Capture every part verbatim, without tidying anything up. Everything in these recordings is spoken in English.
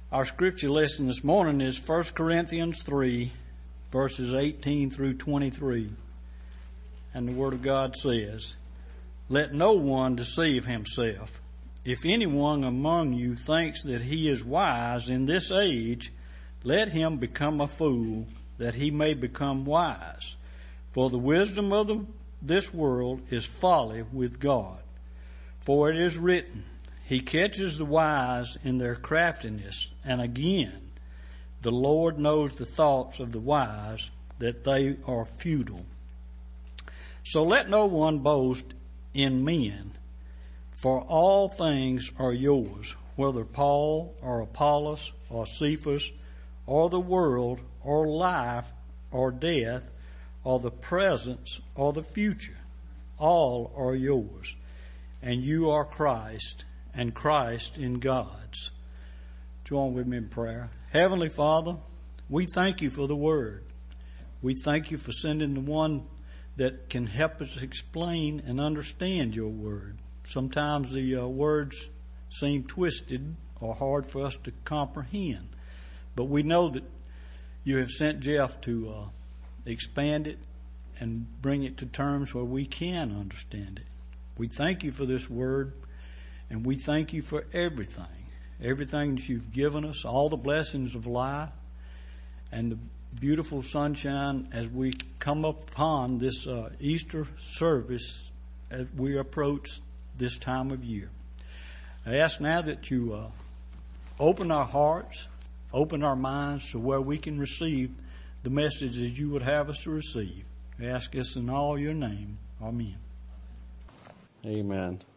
Our scripture lesson this morning is First Corinthians three, verses eighteen through twenty-three. And the Word of God says, "Let no one deceive himself. If anyone among you thinks that he is wise in this age, let him become a fool, that he may become wise. For the wisdom of the, this world is folly with God. For it is written, He catches the wise in their craftiness. And again, the Lord knows the thoughts of the wise, that they are futile. So let no one boast in men, for all things are yours, whether Paul or Apollos or Cephas or the world or life or death or the present or the future. All are yours, and you are Christ, and Christ in God's." Join with me in prayer. Heavenly Father, we thank you for the Word. We thank you for sending the one that can help us explain and understand your Word. Sometimes the uh, words seem twisted or hard for us to comprehend. But we know that you have sent Jeff to uh, expand it and bring it to terms where we can understand it. We thank you for this Word. And we thank you for everything, everything that you've given us, all the blessings of life and the beautiful sunshine as we come upon this uh, Easter service as we approach this time of year. I ask now that you uh, open our hearts, open our minds to where we can receive the messages you would have us to receive. I ask this in all your name. Amen. Amen.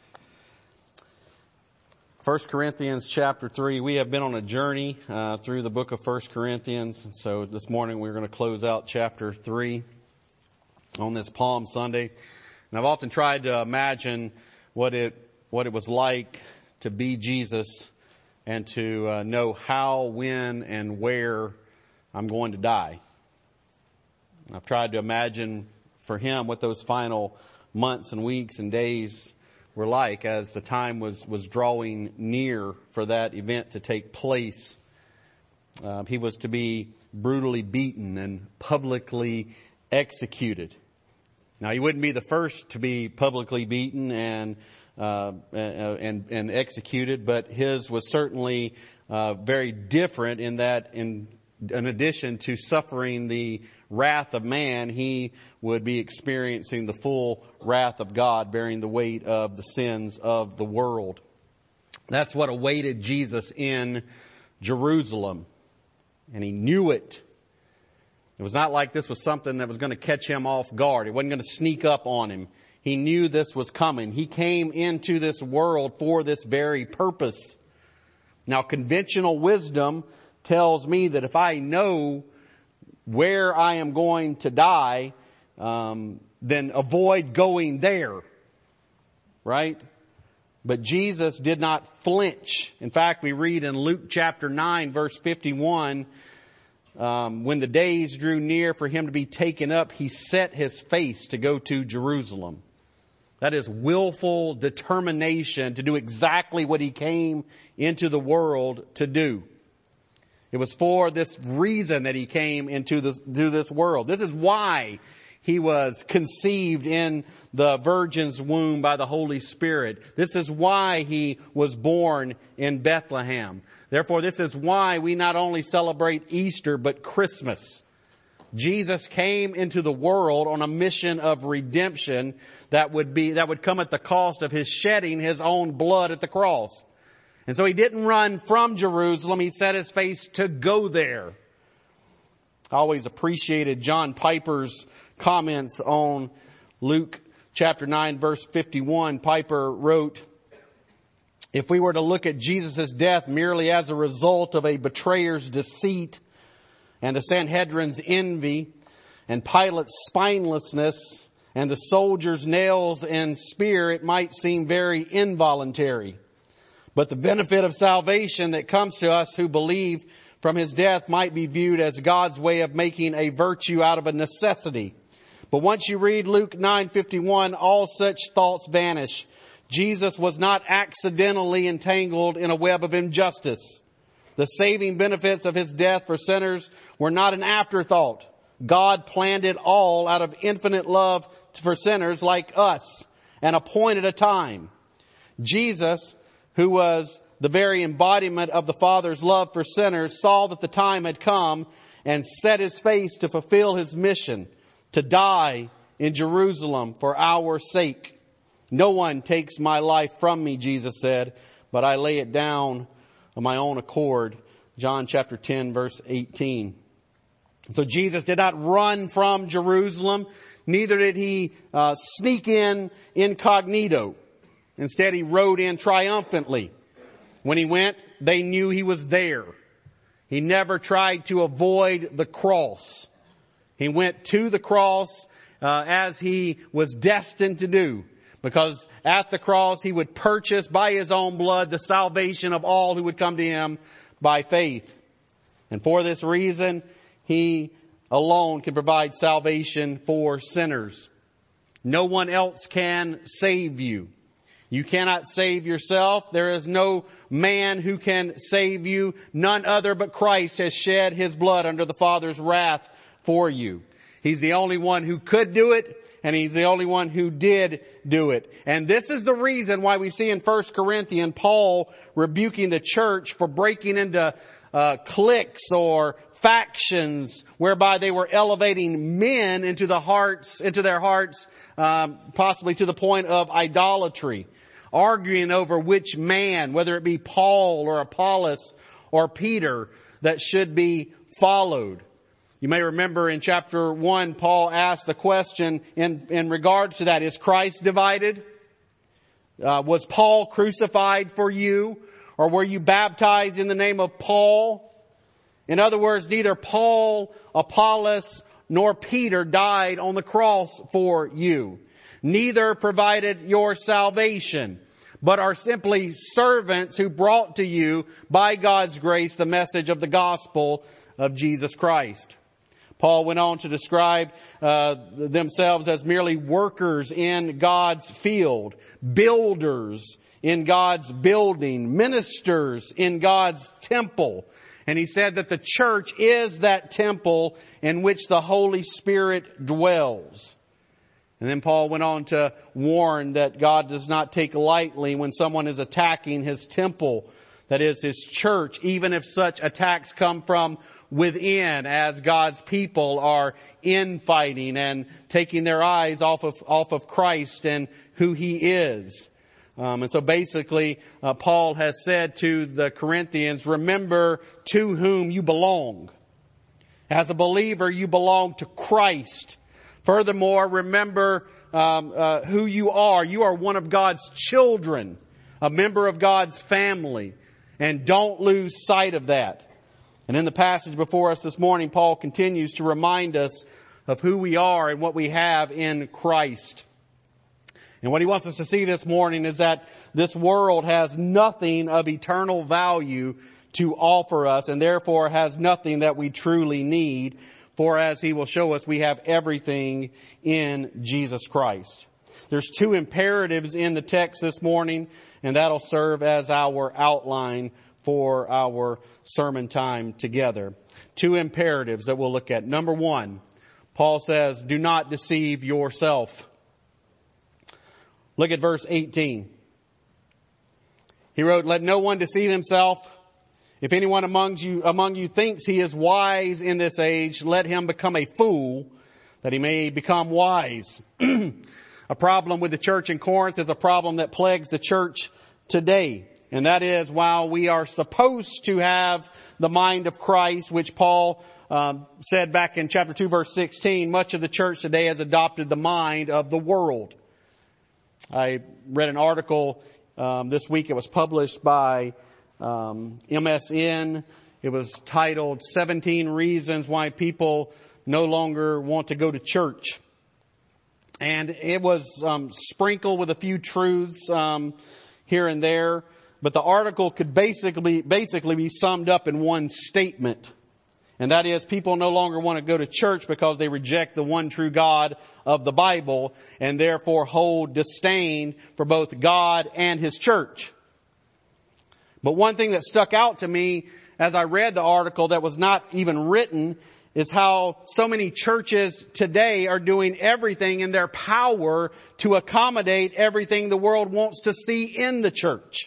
First Corinthians chapter three. We have been on a journey uh, through the book of First Corinthians. So this morning we're going to close out chapter three on this Palm Sunday. And I've often tried to imagine what it what it was like to be Jesus and to uh, know how, when, and where I'm going to die. I've tried to imagine for him what those final months and weeks and days were like as the time was, was drawing near for that event to take place. Uh, he was to be brutally beaten and publicly executed. Now, he wouldn't be the first to be publicly beaten and uh, and, and executed, but his was certainly uh, very different in that, in, in addition to suffering the wrath of man, he would be experiencing the full wrath of God, bearing the weight of the sins of the world. That's what awaited Jesus in Jerusalem. And he knew it. It was not like this was something that was going to catch him off guard. It wasn't going to sneak up on him. He knew this was coming. He came into this world for this very purpose. Now, conventional wisdom tells me that if I know where I am going to die, um, then avoid going there. Right? But Jesus did not flinch. In fact, we read in Luke chapter nine, verse fifty-one, um, when the days drew near for him to be taken up, he set his face to go to Jerusalem. That is willful determination to do exactly what he came into the world to do. It was for this reason that he came into this, to this world. This is why he was conceived in the virgin's womb by the Holy Spirit. This is why he was born in Bethlehem. Therefore, this is why we not only celebrate Easter, but Christmas. Jesus came into the world on a mission of redemption that would be, that would come at the cost of his shedding his own blood at the cross. And so he didn't run from Jerusalem. He set his face to go there. I always appreciated John Piper's comments on Luke chapter nine, verse fifty-one. Piper wrote, "If we were to look at Jesus' death merely as a result of a betrayer's deceit and the Sanhedrin's envy and Pilate's spinelessness and the soldier's nails and spear, it might seem very involuntary. But the benefit of salvation that comes to us who believe from his death might be viewed as God's way of making a virtue out of a necessity. But once you read Luke nine fifty-one, all such thoughts vanish. Jesus was not accidentally entangled in a web of injustice. The saving benefits of His death for sinners were not an afterthought. God planned it all out of infinite love for sinners like us and appointed a time. Jesus, who was the very embodiment of the Father's love for sinners, saw that the time had come and set His face to fulfill His mission, to die in Jerusalem for our sake. No one takes my life from me, Jesus said, but I lay it down of my own accord. John chapter ten, verse eighteen. So Jesus did not run from Jerusalem. Neither did He uh, sneak in incognito. Instead, He rode in triumphantly. When He went, they knew He was there. He never tried to avoid the cross. He went to the cross uh, as He was destined to do. Because at the cross, He would purchase by His own blood the salvation of all who would come to Him by faith. And for this reason, He alone can provide salvation for sinners. No one else can save you. You cannot save yourself. There is no man who can save you. None other but Christ has shed His blood under the Father's wrath for you. He's the only one who could do it, and He's the only one who did do it. And this is the reason why we see in First Corinthians Paul rebuking the church for breaking into uh, cliques or factions whereby they were elevating men into the hearts, into their hearts, um, possibly to the point of idolatry, arguing over which man, whether it be Paul or Apollos or Peter, that should be followed. You may remember in chapter one, Paul asked the question in, in regards to that. Is Christ divided? Uh, was Paul crucified for you? Or were you baptized in the name of Paul? In other words, neither Paul, Apollos, nor Peter died on the cross for you. Neither provided your salvation, but are simply servants who brought to you by God's grace the message of the gospel of Jesus Christ. Paul went on to describe uh, themselves as merely workers in God's field, builders in God's building, ministers in God's temple. And he said that the church is that temple in which the Holy Spirit dwells. And then Paul went on to warn that God does not take lightly when someone is attacking His temple, that is His church, even if such attacks come from within, as God's people are infighting and taking their eyes off of off of Christ and who He is. Um, and so basically, uh, Paul has said to the Corinthians, remember to whom you belong. As a believer, you belong to Christ. Furthermore, remember um, uh, who you are. You are one of God's children, a member of God's family, and don't lose sight of that. And in the passage before us this morning, Paul continues to remind us of who we are and what we have in Christ. And what he wants us to see this morning is that this world has nothing of eternal value to offer us, and therefore has nothing that we truly need. For as he will show us, we have everything in Jesus Christ. There's two imperatives in the text this morning, and that'll serve as our outline for our sermon time together. Two imperatives that we'll look at. Number one, Paul says, do not deceive yourself. Look at verse eighteen. He wrote, let no one deceive himself. If anyone among you, among you thinks he is wise in this age, let him become a fool, that he may become wise. A problem with the church in Corinth is a problem that plagues the church today. And that is, while we are supposed to have the mind of Christ, which Paul um, said back in chapter two, verse sixteen, much of the church today has adopted the mind of the world. I read an article um, this week. It was published by um, M S N. It was titled seventeen Reasons Why People No Longer Want to Go to Church. And it was um, sprinkled with a few truths um, here and there. But the article could basically basically be summed up in one statement. And that is, people no longer want to go to church because they reject the one true God of the Bible and therefore hold disdain for both God and His church. But one thing that stuck out to me as I read the article that was not even written, is how so many churches today are doing everything in their power to accommodate everything the world wants to see in the church.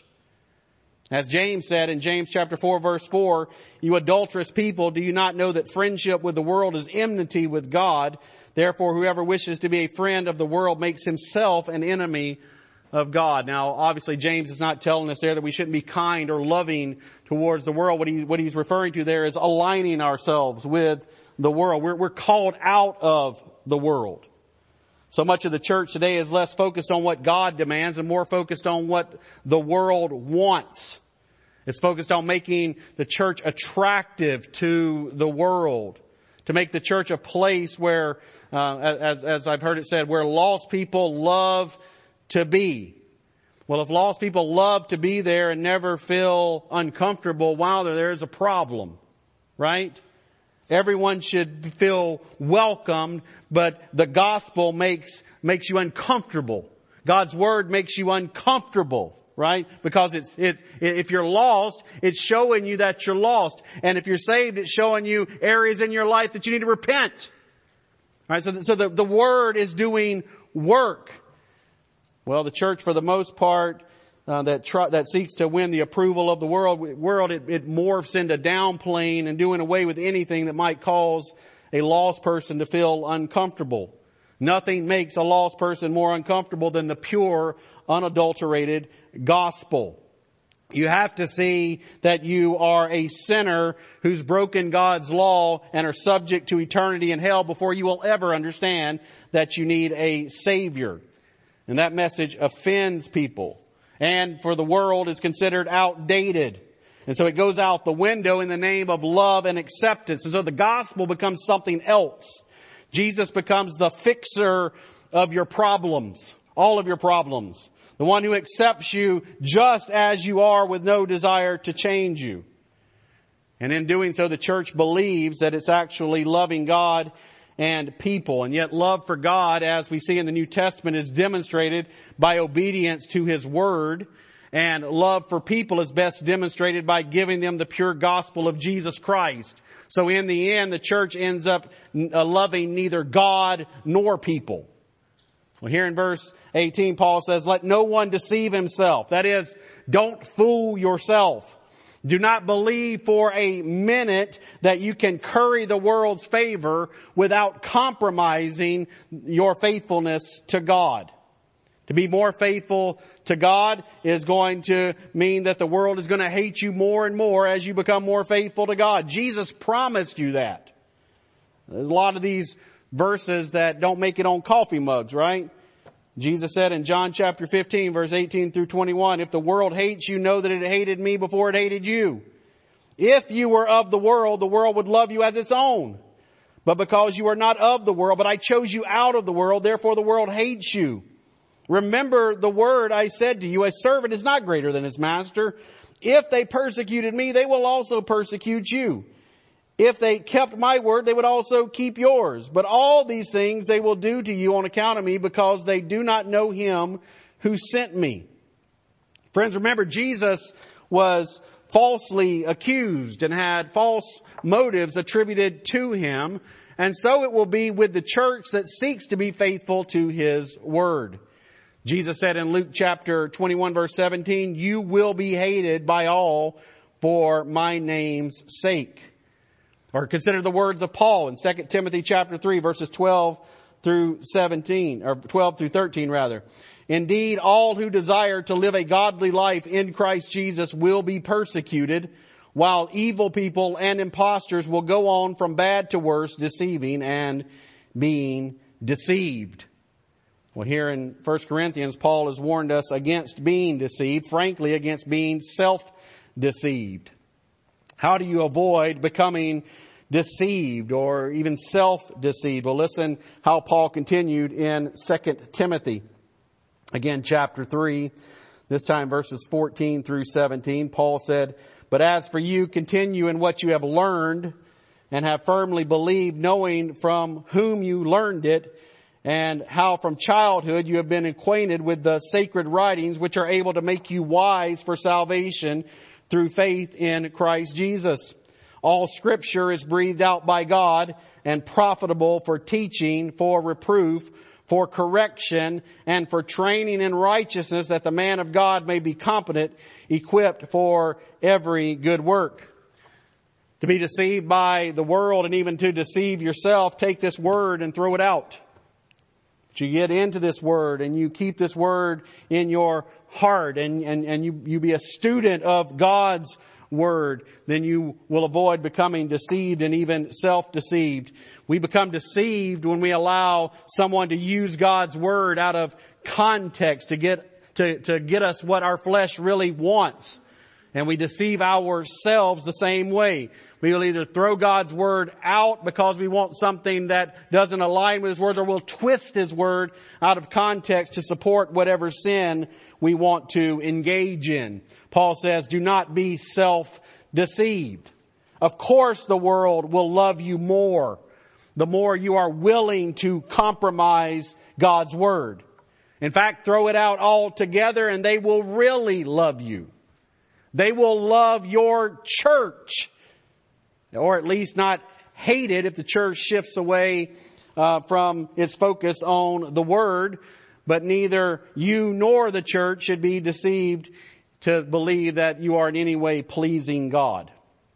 As James said in James chapter four verse four, you adulterous people, do you not know that friendship with the world is enmity with God? Therefore, whoever wishes to be a friend of the world makes himself an enemy of God. Now, obviously, James is not telling us there that we shouldn't be kind or loving towards the world. What he, what he's referring to there is aligning ourselves with the world. We're, we're called out of the world. So much of the church today is less focused on what God demands and more focused on what the world wants. It's focused on making the church attractive to the world, to make the church a place where, uh, as, as I've heard it said, where lost people love to be. Well, if lost people love to be there and never feel uncomfortable while they're there, there's a problem, right? Everyone should feel welcomed, but the gospel makes, makes you uncomfortable. God's word makes you uncomfortable, right? Because it's, it, if you're lost, it's showing you that you're lost. And if you're saved, it's showing you areas in your life that you need to repent. All right? So, so the, the word is doing work. Well, the church, for the most part, uh, that try, that seeks to win the approval of the world, world it, it morphs into downplaying and doing away with anything that might cause a lost person to feel uncomfortable. Nothing makes a lost person more uncomfortable than the pure, unadulterated gospel. You have to see that you are a sinner who's broken God's law and are subject to eternity in hell before you will ever understand that you need a Savior. And that message offends people. And for the world is considered outdated. And so it goes out the window in the name of love and acceptance. And so the gospel becomes something else. Jesus becomes the fixer of your problems. All of your problems. The one who accepts you just as you are with no desire to change you. And in doing so, the church believes that it's actually loving God and people. And yet love for God, as we see in the New Testament, is demonstrated by obedience to His Word. And love for people is best demonstrated by giving them the pure gospel of Jesus Christ. So in the end, the church ends up loving neither God nor people. Well, here in verse eighteen, Paul says, let no one deceive himself. That is, don't fool yourself. Do not believe for a minute that you can curry the world's favor without compromising your faithfulness to God. To be more faithful to God is going to mean that the world is going to hate you more and more as you become more faithful to God. Jesus promised you that. There's a lot of these verses that don't make it on coffee mugs, right? Jesus said in John chapter fifteen, verse eighteen through twenty-one, if the world hates you, know that it hated me before it hated you. If you were of the world, the world would love you as its own. But because you are not of the world, but I chose you out of the world, therefore the world hates you. Remember the word I said to you, a servant is not greater than his master. If they persecuted me, they will also persecute you. If they kept my word, they would also keep yours. But all these things they will do to you on account of me, because they do not know him who sent me. Friends, remember, Jesus was falsely accused and had false motives attributed to him. And so it will be with the church that seeks to be faithful to his word. Jesus said in Luke chapter twenty-one, verse seventeen, you will be hated by all for my name's sake. Or consider the words of Paul in Second Timothy chapter three, verses twelve through seventeen, or twelve through thirteen rather. Indeed, all who desire to live a godly life in Christ Jesus will be persecuted, while evil people and impostors will go on from bad to worse, deceiving and being deceived. Well, here in First Corinthians, Paul has warned us against being deceived, frankly, against being self-deceived. How do you avoid becoming deceived or even self-deceived? Well, listen how Paul continued in Second Timothy. Again, chapter three, this time verses fourteen through seventeen. Paul said, but as for you, continue in what you have learned and have firmly believed, knowing from whom you learned it, and how from childhood you have been acquainted with the sacred writings, which are able to make you wise for salvation through faith in Christ Jesus. All Scripture is breathed out by God and profitable for teaching, for reproof, for correction, and for training in righteousness, that the man of God may be competent, equipped for every good work. To be deceived by the world and even to deceive yourself, take this word and throw it out. But you get into this word and you keep this word in your heart and, and, and you, you be a student of God's word, then you will avoid becoming deceived and even self-deceived. We become deceived when we allow someone to use God's word out of context to get, to, to get us what our flesh really wants. And we deceive ourselves the same way. We will either throw God's word out because we want something that doesn't align with His word, or we'll twist His word out of context to support whatever sin we want to engage in. Paul says, do not be self-deceived. Of course the world will love you more the more you are willing to compromise God's word. In fact, throw it out altogether and they will really love you. They will love your church, or at least not hate it if the church shifts away uh, from its focus on the word. But neither you nor the church should be deceived to believe that you are in any way pleasing God.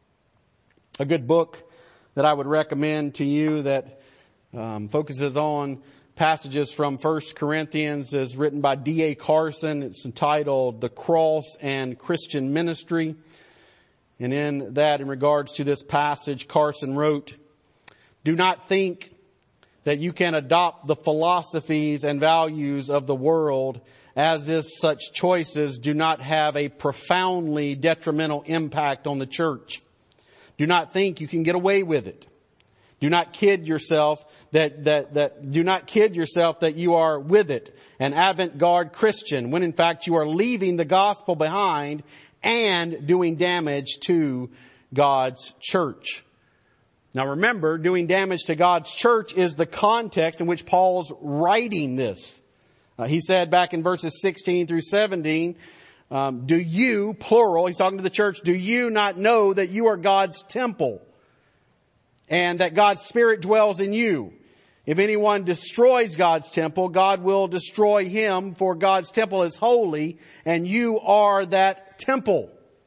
A good book that I would recommend to you that um, focuses on passages from First Corinthians is written by D A Carson. It's entitled The Cross and Christian Ministry. And in that, in regards to this passage, Carson wrote, do not think that you can adopt the philosophies and values of the world as if such choices do not have a profoundly detrimental impact on the church. Do not think you can get away with it. Do not kid yourself that, that, that, do not kid yourself that you are with it, an avant-garde Christian, when in fact you are leaving the gospel behind and doing damage to God's church. Now remember, doing damage to God's church is the context in which Paul's writing this. Uh, he said back in verses sixteen through seventeen, um, do you, plural, he's talking to the church, do you not know that you are God's temple and that God's Spirit dwells in you? If anyone destroys God's temple, God will destroy him, for God's temple is holy and you are that temple.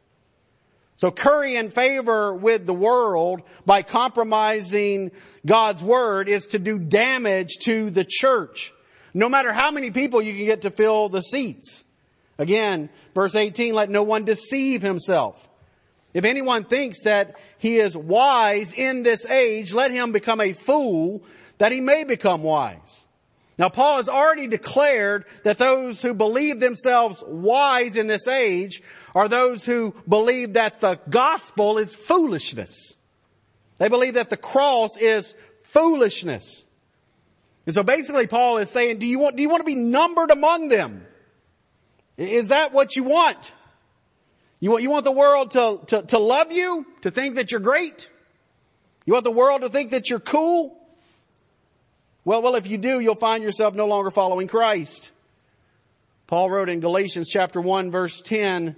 So currying favor with the world by compromising God's word is to do damage to the church. No matter how many people you can get to fill the seats. Again, verse eighteen, let no one deceive himself. If anyone thinks that he is wise in this age, let him become a fool that he may become wise. Now Paul has already declared that those who believe themselves wise in this age are those who believe that the gospel is foolishness. They believe that the cross is foolishness. And so basically Paul is saying, do you want, do you want to be numbered among them? Is that what you want? You want, you want the world to, to, to love you? To think that you're great? You want the world to think that you're cool? Well, well, if you do, you'll find yourself no longer following Christ. Paul wrote in Galatians chapter one, verse ten,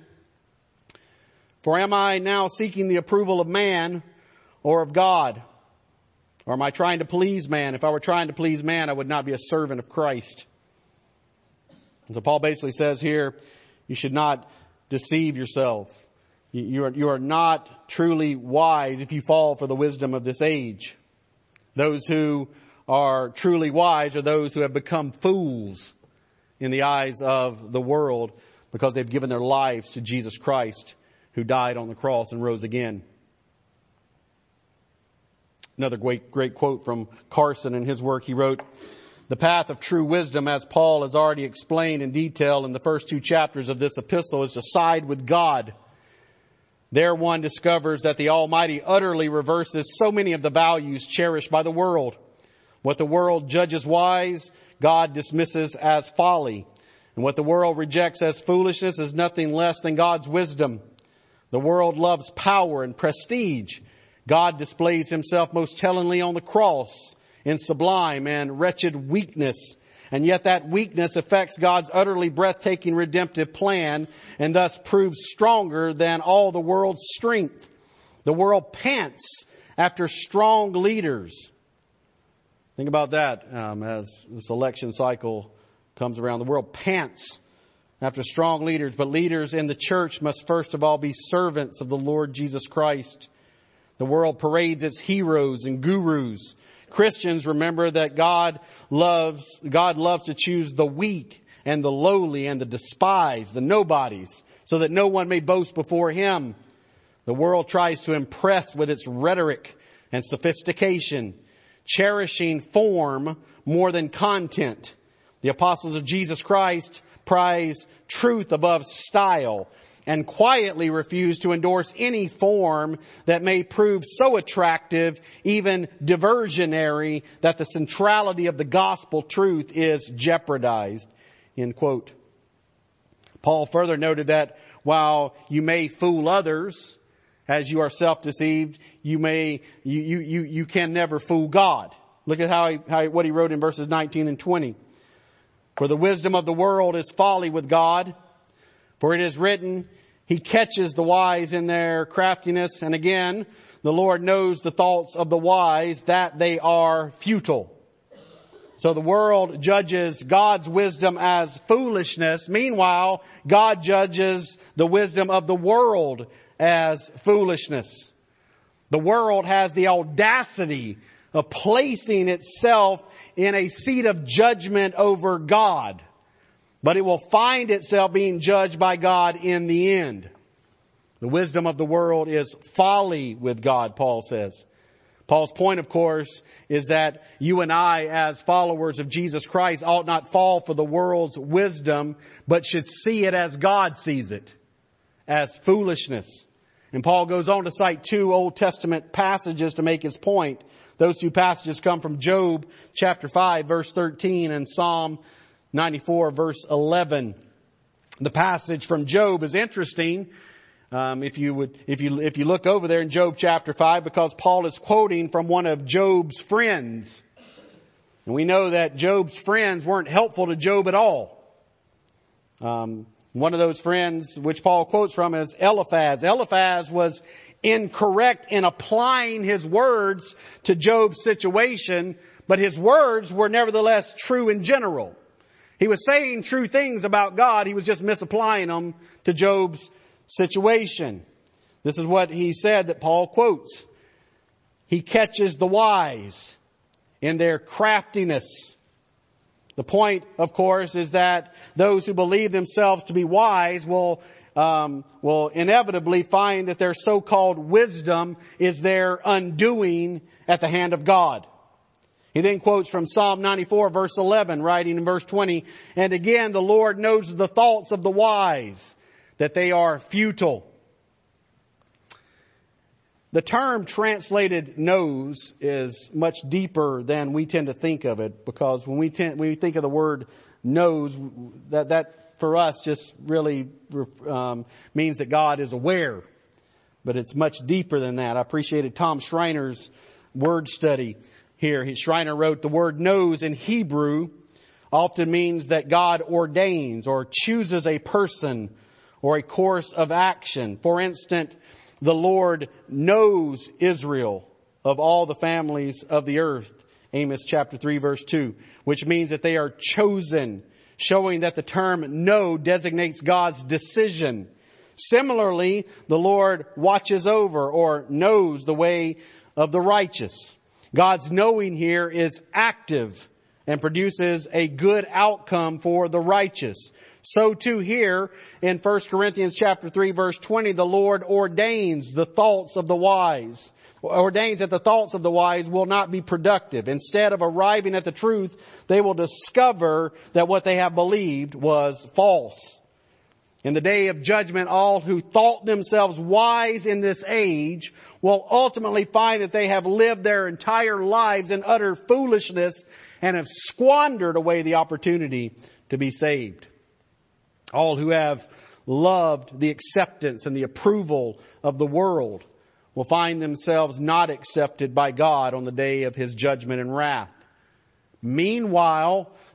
for am I now seeking the approval of man or of God? Or am I trying to please man? If I were trying to please man, I would not be a servant of Christ. And so Paul basically says here, you should not deceive yourself. You are, you are not truly wise if you fall for the wisdom of this age. Those who are truly wise are those who have become fools in the eyes of the world because they've given their lives to Jesus Christ, who died on the cross and rose again. Another great, great quote from Carson in his work. He wrote, the path of true wisdom, as Paul has already explained in detail in the first two chapters of this epistle, is to side with God. There one discovers that the Almighty utterly reverses so many of the values cherished by the world. What the world judges wise, God dismisses as folly. And what the world rejects as foolishness is nothing less than God's wisdom. The world loves power and prestige. God displays himself most tellingly on the cross in sublime and wretched weakness And yet that weakness affects God's utterly breathtaking redemptive plan and thus proves stronger than all the world's strength. The world pants after strong leaders. Think about that um, as this election cycle comes around. The world pants after strong leaders, but leaders in the church must first of all be servants of the Lord Jesus Christ. The world parades its heroes and gurus. Christians remember that God loves, God loves to choose the weak and the lowly and the despised, the nobodies, so that no one may boast before Him. The world tries to impress with its rhetoric and sophistication, cherishing form more than content. The apostles of Jesus Christ prize truth above style and quietly refuse to endorse any form that may prove so attractive, even diversionary, that the centrality of the gospel truth is jeopardized. End quote. Paul further noted that while you may fool others, as you are self-deceived, you may, you, you, you, you can never fool God. Look at how he, how, what he wrote in verses nineteen and twenty. For the wisdom of the world is folly with God. For it is written, He catches the wise in their craftiness. And again, the Lord knows the thoughts of the wise, that they are futile. So the world judges God's wisdom as foolishness. Meanwhile, God judges the wisdom of the world as foolishness. The world has the audacity of placing itself in a seat of judgment over God. But it will find itself being judged by God in the end. The wisdom of the world is folly with God, Paul says. Paul's point, of course, is that you and I, as followers of Jesus Christ, ought not fall for the world's wisdom, but should see it as God sees it, as foolishness. And Paul goes on to cite two Old Testament passages to make his point. Those two passages come from Job chapter five, verse thirteen, and Psalm ninety-four, verse eleven. The passage from Job is interesting. Um, if you would, if you, if you look over there in Job chapter five, because Paul is quoting from one of Job's friends. And we know that Job's friends weren't helpful to Job at all. Um, one of those friends, which Paul quotes from, is Eliphaz. Eliphaz was incorrect in applying his words to Job's situation, but his words were nevertheless true in general. He was saying true things about God. He was just misapplying them to Job's situation. This is what he said that Paul quotes. He catches the wise in their craftiness. The point, of course, is that those who believe themselves to be wise will um, will inevitably find that their so-called wisdom is their undoing at the hand of God. He then quotes from Psalm ninety-four, verse eleven, writing in verse twenty, and again, the Lord knows the thoughts of the wise, that they are futile. The term translated knows is much deeper than we tend to think of it, because when we tend, when we think of the word knows, that, that for us just really um, means that God is aware. But it's much deeper than that. I appreciated Tom Schreiner's word study here. He, Schreiner wrote, the word knows in Hebrew often means that God ordains or chooses a person or a course of action. For instance, the Lord knows Israel of all the families of the earth. Amos chapter three, verse two, which means that they are chosen, showing that the term know designates God's decision. Similarly, the Lord watches over or knows the way of the righteous. God's knowing here is active and produces a good outcome for the righteous. So too here in First Corinthians chapter three, verse twenty, the Lord ordains the thoughts of the wise. Ordains that the thoughts of the wise will not be productive. Instead of arriving at the truth, they will discover that what they have believed was false. In the day of judgment, all who thought themselves wise in this age will ultimately find that they have lived their entire lives in utter foolishness and have squandered away the opportunity to be saved. All who have loved the acceptance and the approval of the world will find themselves not accepted by God on the day of His judgment and wrath. Meanwhile,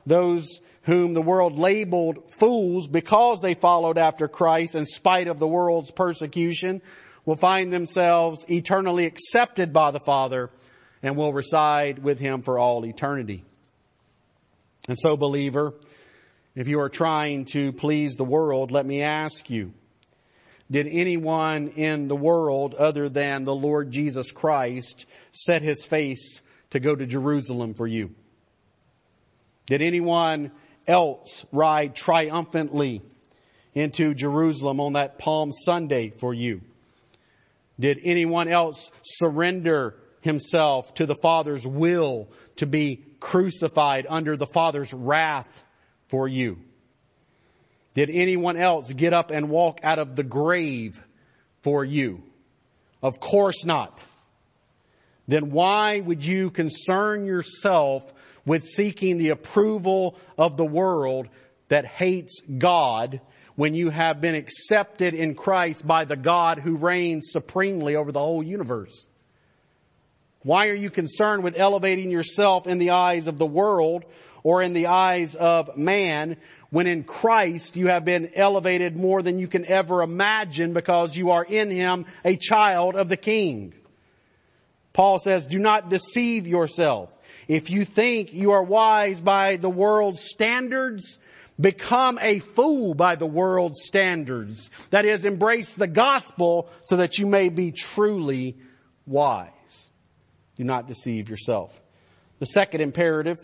those whom the world labeled fools because they followed after Christ in spite of the world's persecution will find themselves eternally accepted by the Father and will reside with Him for all eternity. And so, believer, if you are trying to please the world, let me ask you, did anyone in the world other than the Lord Jesus Christ set His face to go to Jerusalem for you? Did anyone else ride triumphantly into Jerusalem on that Palm Sunday for you? Did anyone else surrender himself to the Father's will to be crucified under the Father's wrath for you? Did anyone else get up and walk out of the grave for you? Of course not. Then why would you concern yourself with seeking the approval of the world that hates God when you have been accepted in Christ by the God who reigns supremely over the whole universe? Why are you concerned with elevating yourself in the eyes of the world or in the eyes of man when in Christ you have been elevated more than you can ever imagine because you are in Him a child of the King? Paul says, do not deceive yourself. If you think you are wise by the world's standards, become a fool by the world's standards. That is, embrace the gospel so that you may be truly wise. Do not deceive yourself. The second imperative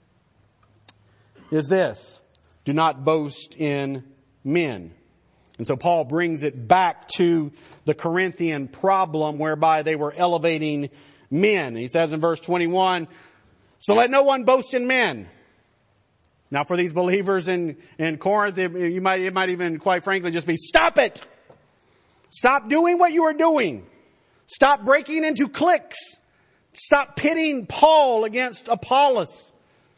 is this: do not boast in men. And so Paul brings it back to the Corinthian problem whereby they were elevating men. He says in verse twenty-one, so let no one boast in men. Now for these believers in, in Corinth, it, you might, it might even quite frankly just be, stop it! Stop doing what you are doing. Stop breaking into cliques. Stop pitting Paul against Apollos.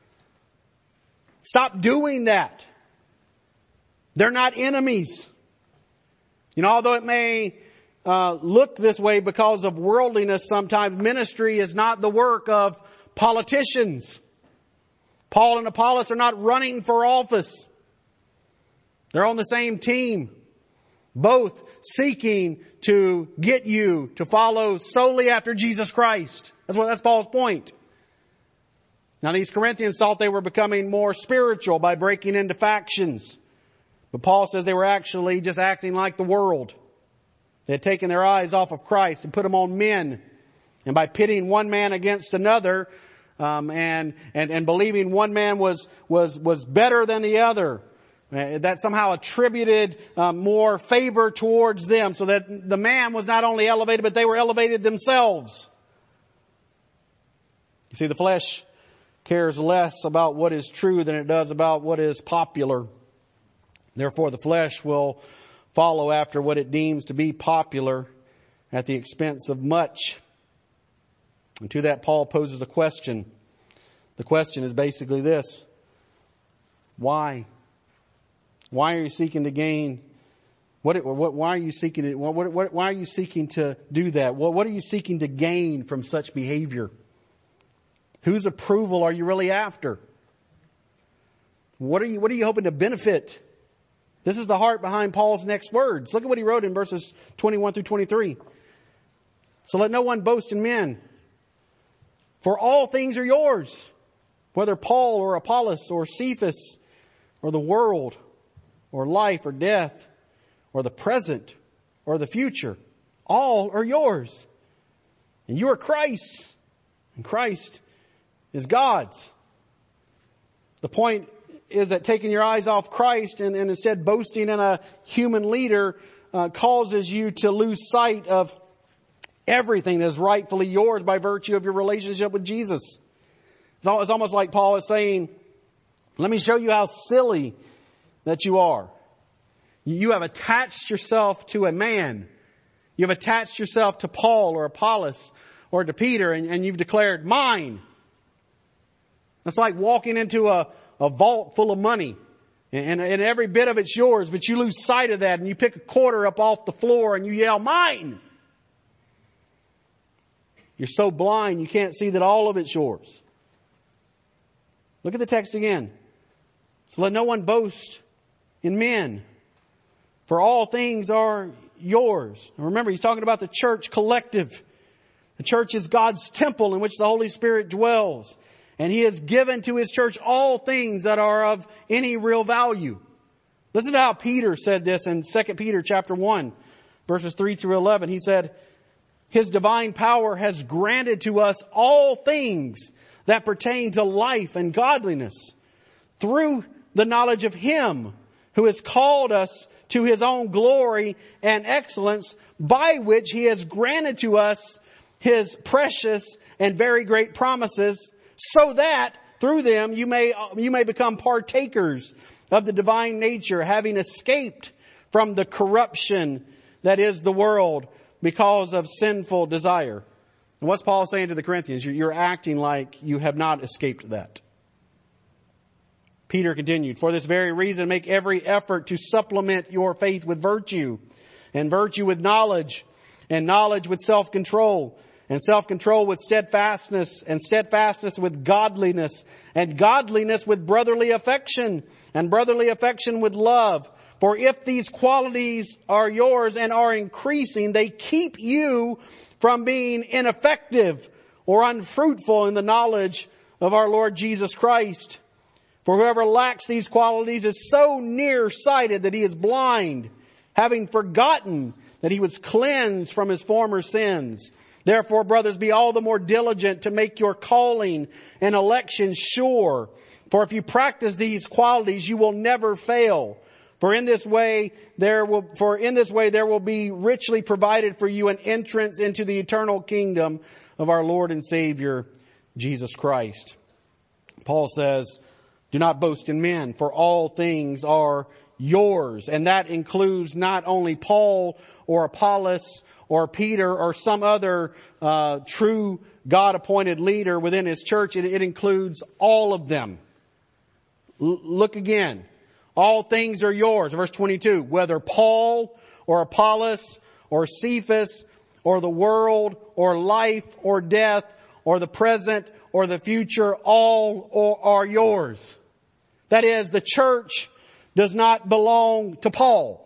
Stop doing that. They're not enemies. You know, although it may uh, look this way because of worldliness sometimes, ministry is not the work of politicians. Paul and Apollos are not running for office. They're on the same team, both seeking to get you to follow solely after Jesus Christ. That's what, that's Paul's point. Now these Corinthians thought they were becoming more spiritual by breaking into factions. But Paul says they were actually just acting like the world. They had taken their eyes off of Christ and put them on men. And by pitting one man against another, um, and, and, and believing one man was, was, was better than the other, uh, that somehow attributed uh, more favor towards them, so that the man was not only elevated, but they were elevated themselves. You see, the flesh cares less about what is true than it does about what is popular. Therefore, the flesh will follow after what it deems to be popular at the expense of much. And to that, Paul poses a question. The question is basically this: why? Why are you seeking to gain? What? what why are you seeking to? What, what, why are you seeking to do that? What, what are you seeking to gain from such behavior? Whose approval are you really after? What are you? What are you hoping to benefit? This is the heart behind Paul's next words. Look at what he wrote in verses twenty-one through twenty-three. So let no one boast in men, for all things are yours, whether Paul or Apollos or Cephas or the world or life or death or the present or the future. All are yours. And you are Christ's, and Christ is God's. The point is that taking your eyes off Christ and, and instead boasting in a human leader uh, causes you to lose sight of everything that is rightfully yours by virtue of your relationship with Jesus. It's, all, it's almost like Paul is saying, let me show you how silly that you are. You have attached yourself to a man. You've attached yourself to Paul or Apollos or to Peter, and, and you've declared mine. That's like walking into a A vault full of money, and, and every bit of it's yours, but you lose sight of that and you pick a quarter up off the floor and you yell, mine! You're so blind you can't see that all of it's yours. Look at the text again. So let no one boast in men, for all things are yours. And remember, he's talking about the church collective. The church is God's temple in which the Holy Spirit dwells. And He has given to His church all things that are of any real value. Listen to how Peter said this in Second Peter chapter one, verses three through eleven. He said, His divine power has granted to us all things that pertain to life and godliness through the knowledge of Him who has called us to His own glory and excellence, by which He has granted to us His precious and very great promises, so that through them you may, you may become partakers of the divine nature, having escaped from the corruption that is the world because of sinful desire. And what's Paul saying to the Corinthians? You're, you're acting like you have not escaped that. Peter continued, for this very reason, make every effort to supplement your faith with virtue, and virtue with knowledge, and knowledge with self-control, and self-control with steadfastness, and steadfastness with godliness, and godliness with brotherly affection, and brotherly affection with love. For if these qualities are yours and are increasing, they keep you from being ineffective or unfruitful in the knowledge of our Lord Jesus Christ. For whoever lacks these qualities is so nearsighted that he is blind, having forgotten that he was cleansed from his former sins. Therefore, brothers, be all the more diligent to make your calling and election sure. For if you practice these qualities, you will never fail. For in this way there will, for in this way there will be richly provided for you an entrance into the eternal kingdom of our Lord and Savior, Jesus Christ. Paul says, do not boast in men, for all things are yours. And that includes not only Paul or Apollos or Peter or some other uh, true God-appointed leader within his church. It, it includes all of them. L- look again. All things are yours. Verse twenty-two. Whether Paul or Apollos or Cephas or the world or life or death or the present or the future, all are yours. That is, the church does not belong to Paul.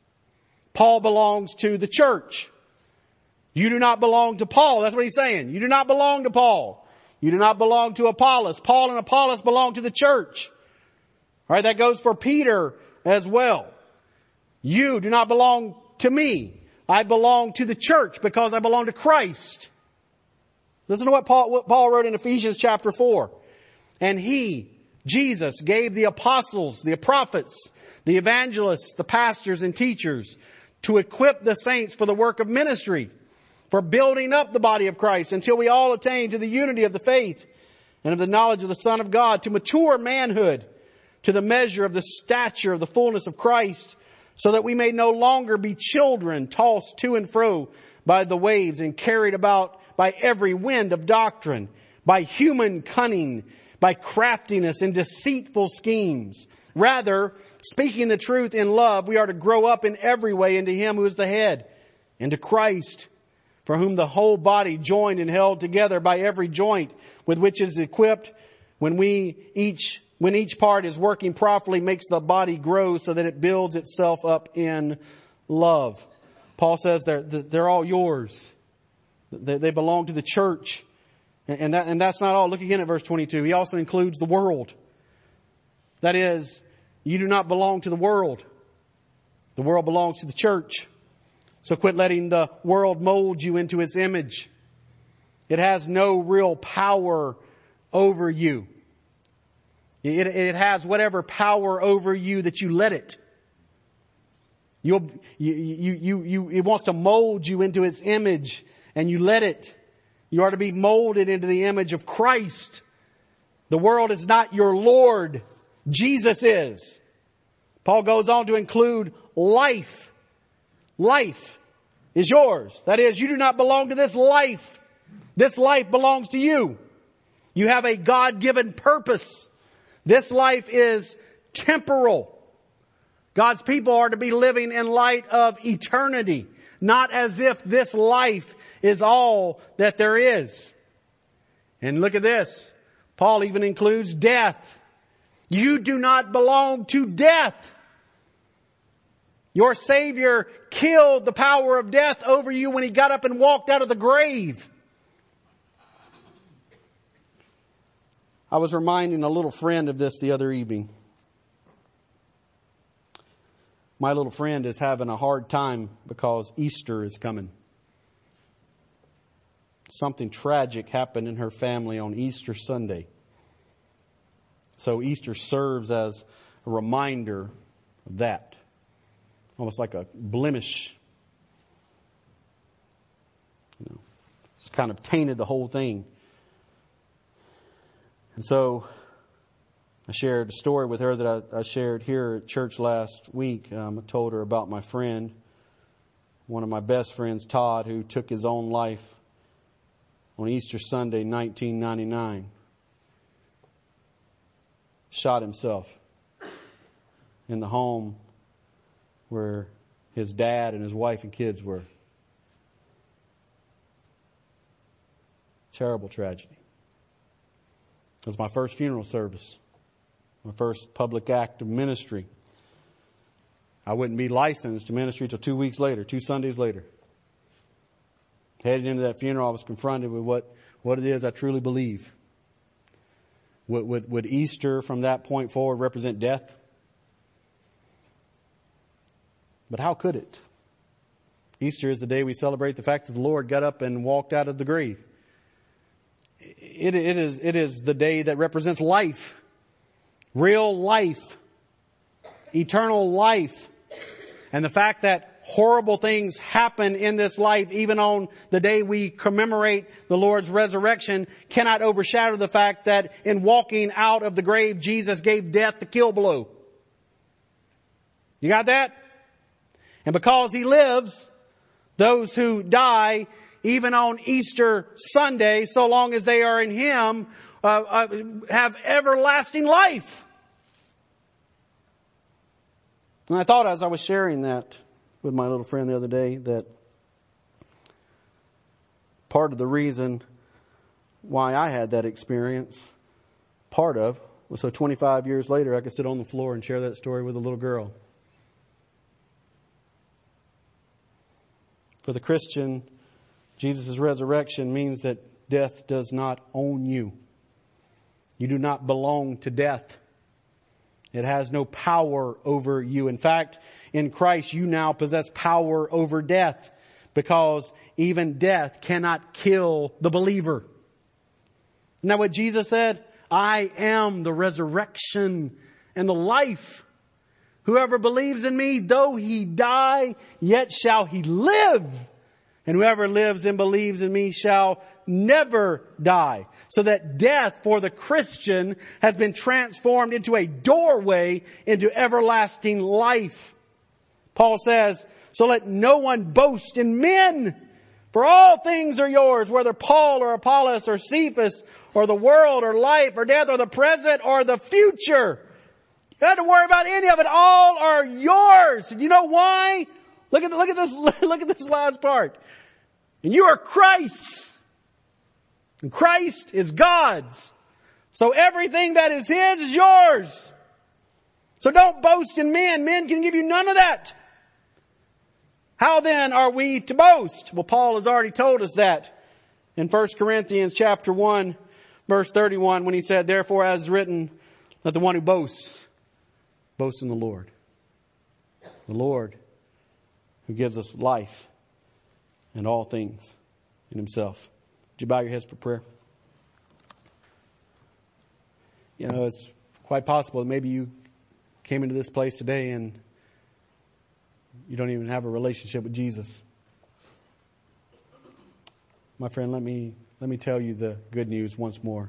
Paul belongs to the church. You do not belong to Paul. That's what he's saying. You do not belong to Paul. You do not belong to Apollos. Paul and Apollos belong to the church. All right, that goes for Peter as well. You do not belong to me. I belong to the church because I belong to Christ. Listen to what Paul, what Paul wrote in Ephesians chapter four. And He, Jesus, gave the apostles, the prophets, the evangelists, the pastors and teachers to equip the saints for the work of ministry, for building up the body of Christ until we all attain to the unity of the faith and of the knowledge of the Son of God, to mature manhood, to the measure of the stature of the fullness of Christ, so that we may no longer be children tossed to and fro by the waves and carried about by every wind of doctrine, by human cunning, by craftiness and deceitful schemes. Rather, speaking the truth in love, we are to grow up in every way into Him who is the head, into Christ, for whom the whole body, joined and held together by every joint with which is equipped, when we each When each part is working properly, makes the body grow so that it builds itself up in love. Paul says they're, they're all yours. They belong to the church. And, that, and that's not all. Look again at verse twenty-two. He also includes the world. That is, you do not belong to the world. The world belongs to the church. So quit letting the world mold you into its image. It has no real power over you. It, it has whatever power over you that you let it. You'll, you, you, you, you, it wants to mold you into its image, and you let it. You are to be molded into the image of Christ. The world is not your Lord. Jesus is. Paul goes on to include life. Life is yours. That is, you do not belong to this life. This life belongs to you. You have a God-given purpose. This life is temporal. God's people are to be living in light of eternity, not as if this life is all that there is. And look at this. Paul even includes death. You do not belong to death. Your Savior killed the power of death over you when He got up and walked out of the grave. I was reminding a little friend of this the other evening. My little friend is having a hard time because Easter is coming. Something tragic happened in her family on Easter Sunday. So Easter serves as a reminder of that. Almost like a blemish. You know, it's kind of tainted the whole thing. And so I shared a story with her that I, I shared here at church last week. Um, I told her about my friend, one of my best friends, Todd, who took his own life on Easter Sunday, nineteen ninety-nine. Shot himself in the home where his dad and his wife and kids were. Terrible tragedy. It was my first funeral service, my first public act of ministry. I wouldn't be licensed to ministry till two weeks later, two Sundays later. Headed into that funeral, I was confronted with what, what it is I truly believe. Would, would, would Easter from that point forward represent death? But how could it? Easter is the day we celebrate the fact that the Lord got up and walked out of the grave. It, it is, it is the day that represents life. Real life. Eternal life. And the fact that horrible things happen in this life, even on the day we commemorate the Lord's resurrection, cannot overshadow the fact that in walking out of the grave, Jesus gave death the kill blow. You got that? And because He lives, those who die, even on Easter Sunday, so long as they are in Him, uh, uh, have everlasting life. And I thought as I was sharing that with my little friend the other day, that part of the reason why I had that experience, part of, was so twenty-five years later I could sit on the floor and share that story with a little girl. For the Christian, Jesus' resurrection means that death does not own you. You do not belong to death. It has no power over you. In fact, in Christ, you now possess power over death, because even death cannot kill the believer. Isn't that what Jesus said? I am the resurrection and the life. Whoever believes in me, though he die, yet shall he live. And whoever lives and believes in me shall never die. So that death for the Christian has been transformed into a doorway into everlasting life. Paul says, so let no one boast in men, for all things are yours, whether Paul or Apollos or Cephas or the world or life or death or the present or the future. You don't have to worry about any of it. All are yours. And you know why? Look at, look at this, look at this last part. And you are Christ's. And Christ is God's. So everything that is His is yours. So don't boast in men. Men can give you none of that. How then are we to boast? Well, Paul has already told us that in First Corinthians chapter one, verse thirty-one, when he said, therefore, as written, let the one who boasts, boast in the Lord. The Lord who gives us life and all things in Himself. Would you bow your heads for prayer? You know, it's quite possible that maybe you came into this place today and you don't even have a relationship with Jesus. My friend, let me let me tell you the good news once more.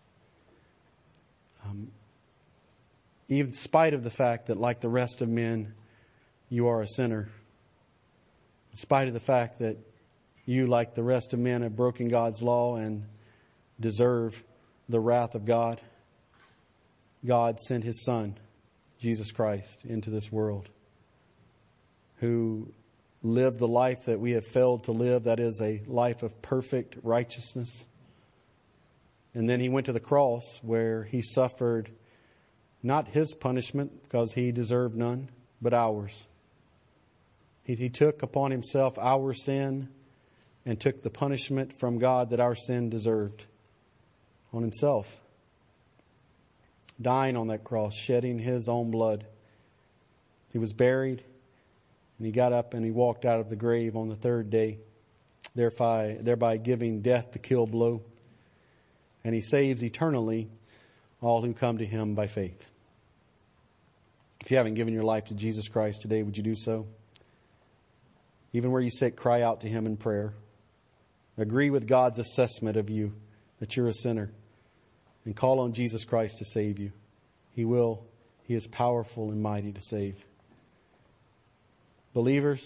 Um, even in spite of the fact that, like the rest of men, you are a sinner. In spite of the fact that you, like the rest of men, have broken God's law and deserve the wrath of God, God sent His Son, Jesus Christ, into this world, who lived the life that we have failed to live, that is a life of perfect righteousness. And then He went to the cross where He suffered Not his punishment, because he deserved none, but ours. He, he took upon himself our sin and took the punishment from God that our sin deserved on himself. Dying on that cross, shedding his own blood. He was buried, and he got up and he walked out of the grave on the third day, thereby, thereby giving death the kill blow. And he saves eternally all who come to him by faith. If you haven't given your life to Jesus Christ today, would you do so? Even where you sit, cry out to him in prayer. Agree with God's assessment of you, that you're a sinner. And call on Jesus Christ to save you. He will. He is powerful and mighty to save. Believers,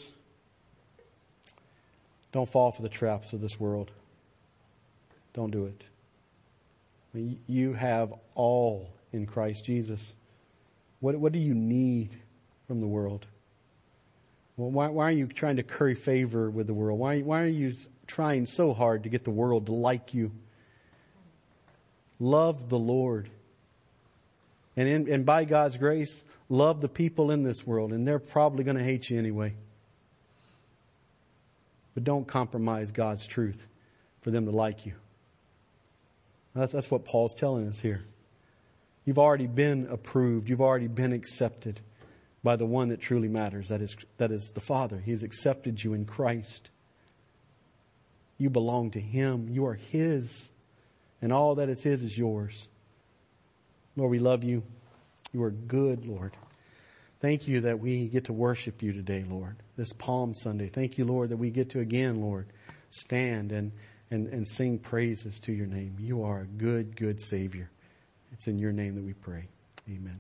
don't fall for the traps of this world. Don't do it. I mean, you have all in Christ Jesus. What, what do you need from the world? Well, why, why are you trying to curry favor with the world? Why, why are you trying so hard to get the world to like you? Love the Lord. And, in, and by God's grace, love the people in this world. And they're probably going to hate you anyway. But don't compromise God's truth for them to like you. That's, that's what Paul's telling us here. You've already been approved. You've already been accepted by the one that truly matters. That is, that is the Father. He's accepted you in Christ. You belong to him. You are his. And all that is his is yours. Lord, we love you. You are good, Lord. Thank you that we get to worship you today, Lord. This Palm Sunday. Thank you, Lord, that we get to again, Lord, stand and, and, and sing praises to your name. You are a good, good Savior. It's in your name that we pray. Amen.